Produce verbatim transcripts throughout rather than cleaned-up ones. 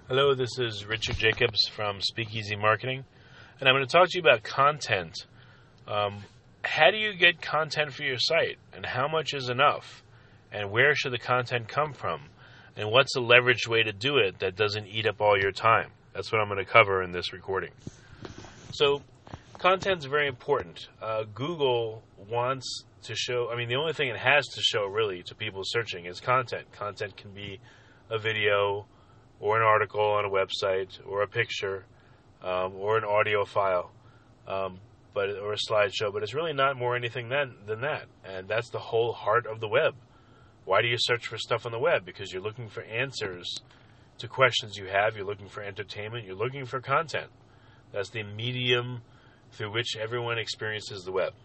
Hello, this is Richard Jacobs from Speakeasy Marketing, and I'm going to talk to you about content. Um, how do you get content for your site, and how much is enough, and where should the content come from, and what's a leveraged way to do it that doesn't eat up all your time? That's what I'm going to cover in this recording. So, content's very important. Uh, Google wants to show, I mean, the only thing it has to show really to people searching is content. Content can be a video, or an article on a website, or a picture, um, or an audio file, um, but or a slideshow. But it's really not more anything than than that, and that's the whole heart of the web. Why do you search for stuff on the web? Because you're looking for answers to questions you have. You're looking for entertainment. You're looking for content. That's the medium through which everyone experiences the web.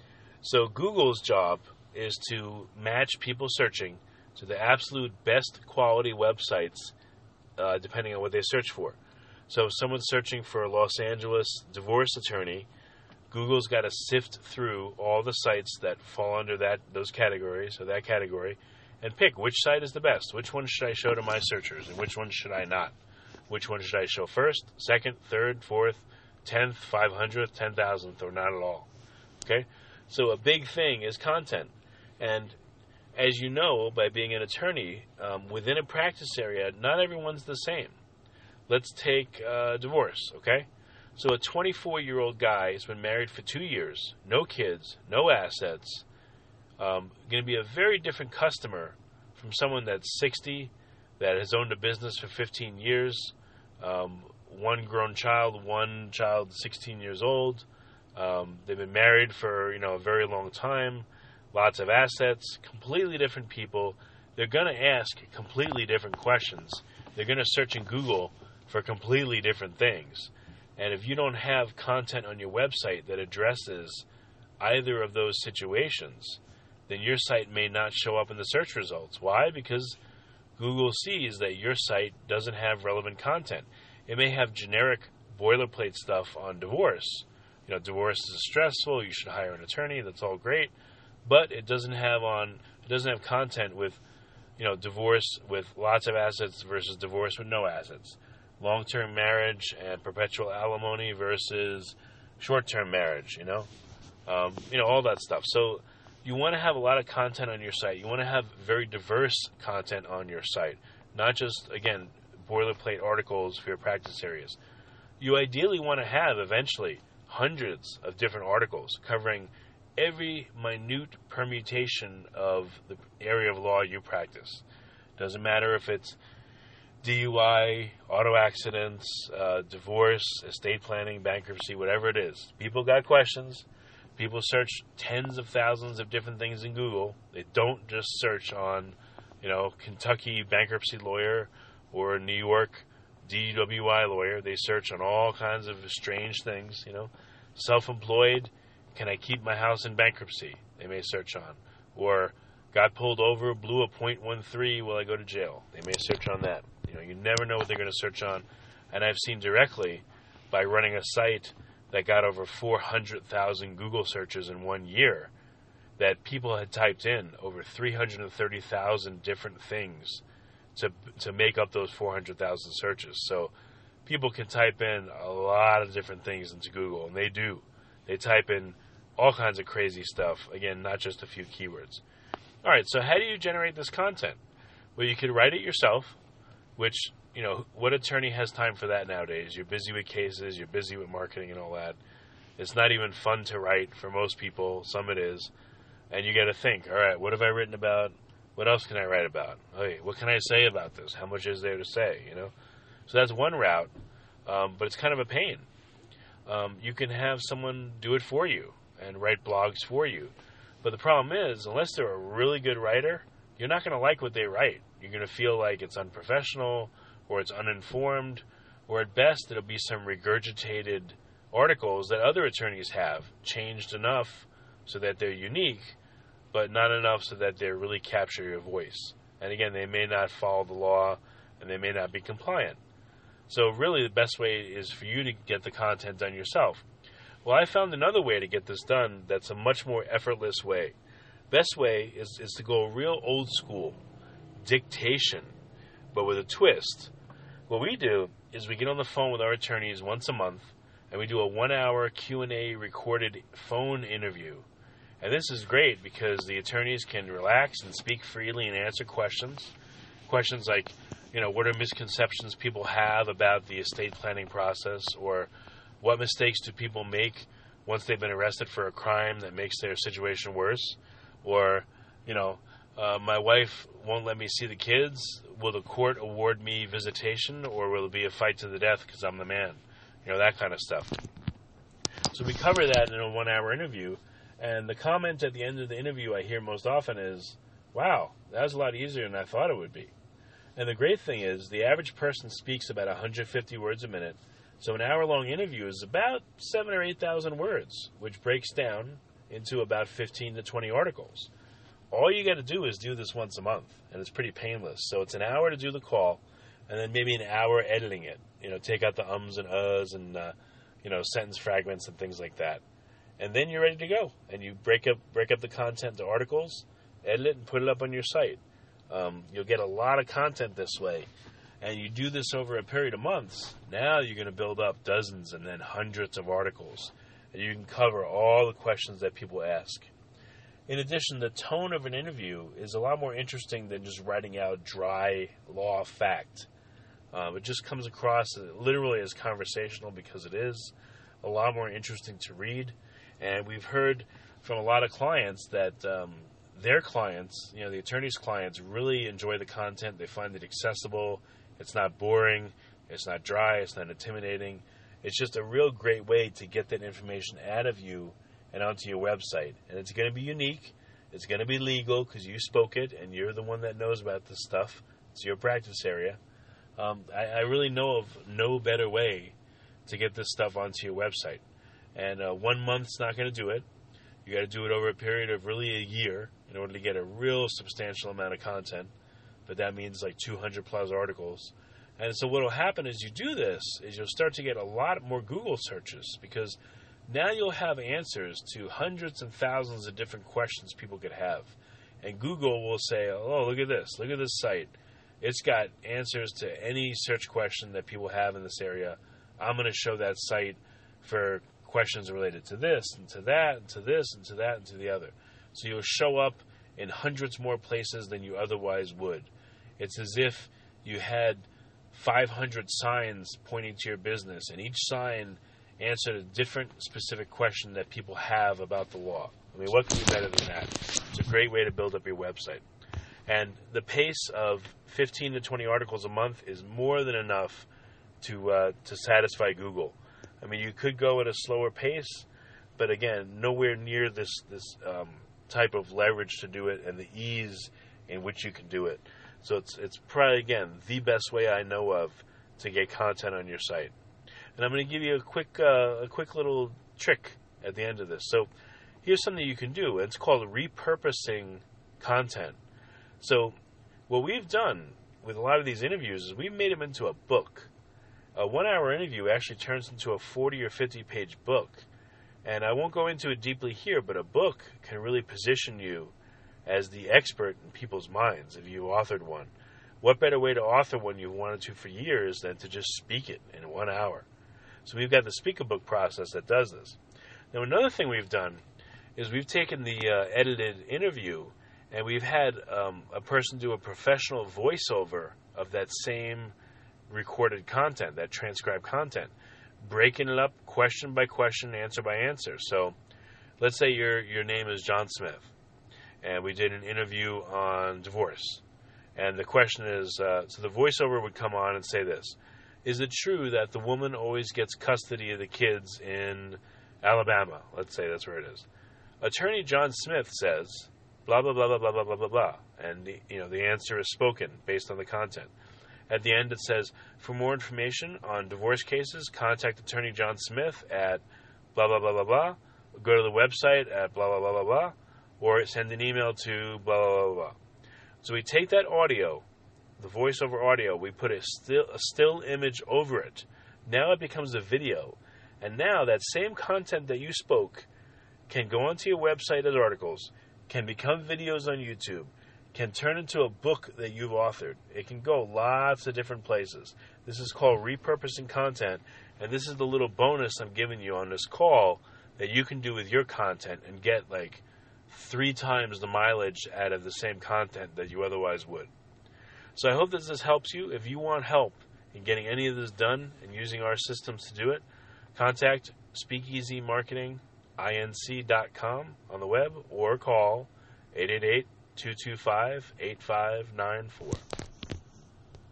So Google's job is to match people searching to the absolute best quality websites, Uh, depending on what they search for. So if someone's searching for a Los Angeles divorce attorney, Google's got to sift through all the sites that fall under that those categories, or that category, and pick which site is the best. Which one should I show to my searchers, and which one should I not? Which one should I show first, second, third, fourth, tenth, five hundredth, ten thousandth, or not at all? Okay? So a big thing is content. And as you know, by being an attorney, um, within a practice area, not everyone's the same. Let's take uh, divorce, okay? So a twenty-four-year-old guy has been married for two years, no kids, no assets, um, going to be a very different customer from someone that's sixty, that has owned a business for fifteen years, um, one grown child, one child sixteen years old. Um, they've been married for, you know, a very long time. Lots of assets, completely different people. They're going to ask completely different questions. They're going to search in Google for completely different things. And if you don't have content on your website that addresses either of those situations, then your site may not show up in the search results. Why? Because Google sees that your site doesn't have relevant content. It may have generic boilerplate stuff on divorce. You know, divorce is stressful, you should hire an attorney, that's all great. But it doesn't have on it doesn't have content with, you know, divorce with lots of assets versus divorce with no assets, long-term marriage and perpetual alimony versus short-term marriage. You know, um, you know all that stuff. So you want to have a lot of content on your site. You want to have very diverse content on your site, not just again boilerplate articles for your practice areas. You ideally want to have eventually hundreds of different articles covering every minute permutation of the area of law you practice. Doesn't matter if it's D U I, auto accidents, uh, divorce, estate planning, bankruptcy, whatever it is. People got questions. People search tens of thousands of different things in Google. They don't just search on, you know, Kentucky bankruptcy lawyer or New York D W I lawyer. They search on all kinds of strange things, you know. Self-employed, can I keep my house in bankruptcy? They may search on. Or got pulled over, blew a point one three, will I go to jail? They may search on that. You know, you never know what they're going to search on. And I've seen directly by running a site that got over four hundred thousand Google searches in one year that people had typed in over three hundred thirty thousand different things to to make up those four hundred thousand searches. So people can type in a lot of different things into Google, and they do. They type in all kinds of crazy stuff. Again, not just a few keywords. All right, so how do you generate this content? Well, you could write it yourself, which, you know, what attorney has time for that nowadays? You're busy with cases, you're busy with marketing and all that. It's not even fun to write for most people. Some it is. And you got to think, all right, what have I written about? What else can I write about? Hey, what can I say about this? How much is there to say, you know? So that's one route, um, but it's kind of a pain. Um, you can have someone do it for you and write blogs for you. But the problem is, unless they're a really good writer, you're not going to like what they write. You're going to feel like it's unprofessional or it's uninformed, or at best it'll be some regurgitated articles that other attorneys have, changed enough so that they're unique, but not enough so that they really capture your voice. And again, they may not follow the law and they may not be compliant. So really the best way is for you to get the content done yourself. Well, I found another way to get this done that's a much more effortless way. Best way is, is to go real old school, dictation, but with a twist. What we do is we get on the phone with our attorneys once a month, and we do a one-hour Q and A recorded phone interview. And this is great because the attorneys can relax and speak freely and answer questions. Questions like, you know, what are misconceptions people have about the estate planning process, or what mistakes do people make once they've been arrested for a crime that makes their situation worse? Or, you know, uh, my wife won't let me see the kids. Will the court award me visitation, or will it be a fight to the death because I'm the man? You know, that kind of stuff. So we cover that in a one-hour interview, and the comment at the end of the interview I hear most often is, wow, that was a lot easier than I thought it would be. And the great thing is, the average person speaks about one hundred fifty words a minute, so an hour-long interview is about seven or eight thousand words, which breaks down into about fifteen to twenty articles. All you got to do is do this once a month, and it's pretty painless. So it's an hour to do the call, and then maybe an hour editing it. You know, take out the ums and uhs and uh, you know, sentence fragments and things like that, and then you're ready to go. And you break up break up the content to articles, edit it, and put it up on your site. Um, you'll get a lot of content this way, and you do this over a period of months. Now you're going to build up dozens and then hundreds of articles, and you can cover all the questions that people ask. In addition, the tone of an interview is a lot more interesting than just writing out dry law fact. Um, it just comes across literally as conversational because it is a lot more interesting to read. And we've heard from a lot of clients that um, their clients, you know, the attorney's clients, really enjoy the content. They find it accessible. It's not boring. It's not dry. It's not intimidating. It's just a real great way to get that information out of you and onto your website. And it's going to be unique. It's going to be legal because you spoke it and you're the one that knows about this stuff. It's your practice area. Um, I, I really know of no better way to get this stuff onto your website. And uh, one month's not going to do it. You got to do it over a period of really a year in order to get a real substantial amount of content. But that means like two hundred plus articles. And so what will happen as you do this is you'll start to get a lot more Google searches, because now you'll have answers to hundreds and thousands of different questions people could have. And Google will say, oh, look at this. Look at this site. It's got answers to any search question that people have in this area. I'm going to show that site for questions related to this and to that and to this and to that and to the other. So you'll show up in hundreds more places than you otherwise would. It's as if you had five hundred signs pointing to your business, and each sign answered a different specific question that people have about the law. I mean, what could be better than that? It's a great way to build up your website. And the pace of fifteen to twenty articles a month is more than enough to uh, to satisfy Google. I mean, you could go at a slower pace, but again, nowhere near this this um, type of leverage to do it and the ease in which you can do it. So it's it's probably, again, the best way I know of to get content on your site. And I'm going to give you a quick uh, a quick little trick at the end of this. So here's something you can do. It's called repurposing content. So what we've done with a lot of these interviews is we've made them into a book. A one-hour interview actually turns into a forty or fifty-page book. And I won't go into it deeply here, but a book can really position you as the expert in people's minds if you authored one. What better way to author one you've wanted to for years than to just speak it in one hour? So we've got the Speak-a-Book process that does this. Now, another thing we've done is we've taken the uh, edited interview and we've had um, a person do a professional voiceover of that same recorded content, that transcribed content, breaking it up question by question, answer by answer. So let's say your your name is John Smith, and we did an interview on divorce. And the question is, uh, so the voiceover would come on and say this: is it true that the woman always gets custody of the kids in Alabama? Let's say that's where it is. Attorney John Smith says, blah, blah, blah, blah, blah, blah, blah, blah, blah. And, the, you know, the answer is spoken based on the content. At the end, it says, for more information on divorce cases, contact Attorney John Smith at blah, blah, blah, blah, blah. Go to the website at blah, blah, blah, blah, blah. Or send an email to blah, blah, blah, blah. So we take that audio, the voiceover audio, we put a still, a still image over it. Now it becomes a video. And now that same content that you spoke can go onto your website as articles, can become videos on YouTube, can turn into a book that you've authored. It can go lots of different places. This is called repurposing content, and this is the little bonus I'm giving you on this call that you can do with your content and get like three times the mileage out of the same content that you otherwise would. So I hope that this helps you. If you want help in getting any of this done and using our systems to do it, contact speakeasy marketing inc dot com on the web or call eight eight eight, two two five, eight five nine four.